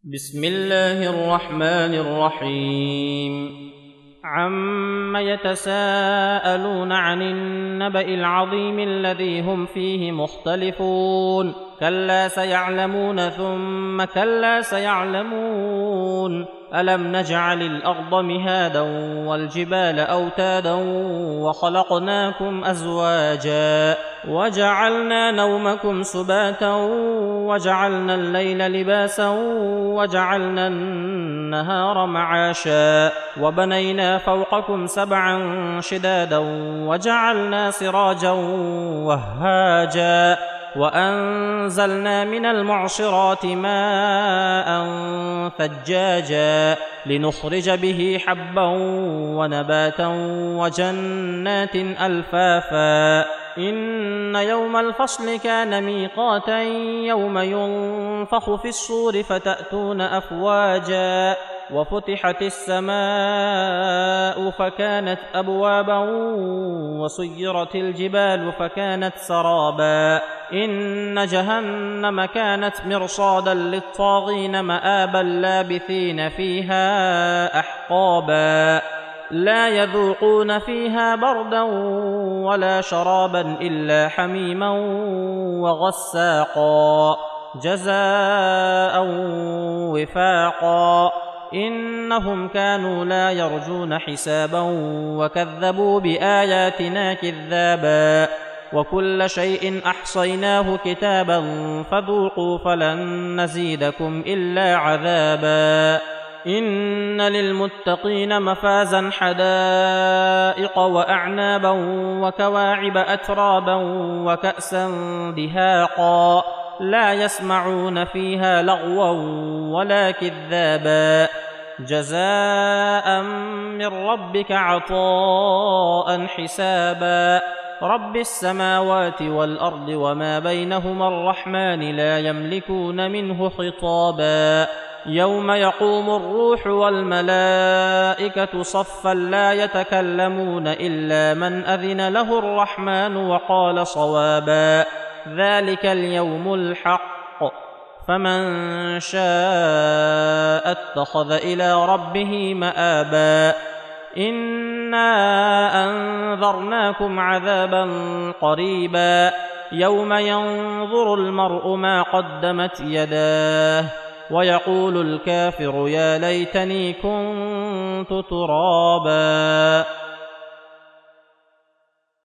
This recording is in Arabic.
بسم الله الرحمن الرحيم عم يتساءلون عن النبأ العظيم الذي هم فيه مختلفون كلا سيعلمون ثم كلا سيعلمون ألم نجعل الأرض مهادا والجبال أوتادا وخلقناكم أزواجا وجعلنا نومكم سباتا وجعلنا الليل لباسا وجعلنا النهار معاشا وبنينا فوقكم سبعا شدادا وجعلنا سراجا وهاجا وأنزلنا من المعصرات ماء ثجاجا لنخرج به حبا ونباتا وجنات ألفافا إن يوم الفصل كان ميقاتا يوم ينفخ في الصور فتأتون أفواجا وفتحت السماء فكانت أبوابا وسيرت الجبال فكانت سرابا إن جهنم كانت مرصادا للطاغين مآبا لابثين فيها أحقابا لا يذوقون فيها بردا ولا شرابا إلا حميما وغساقا جزاء وفاقا إنهم كانوا لا يرجون حسابا وكذبوا بآياتنا كذابا وكل شيء أحصيناه كتابا فذوقوا فلن نزيدكم إلا عذابا إن للمتقين مفازا حدائق وأعنابا وكواعب أترابا وكأسا دهاقا لا يسمعون فيها لغوا ولا كذابا جزاء من ربك عطاء حسابا رب السماوات والأرض وما بينهما الرحمن لا يملكون منه خطابا يوم يقوم الروح والملائكة صفا لا يتكلمون إلا من أذن له الرحمن وقال صوابا ذلك اليوم الحق فمن شاء اتخذ إلى ربه مآبا إنا أنذرناكم عذابا قريبا يوم ينظر المرء ما قدمت يداه ويقول الكافر يا ليتني كنت ترابا.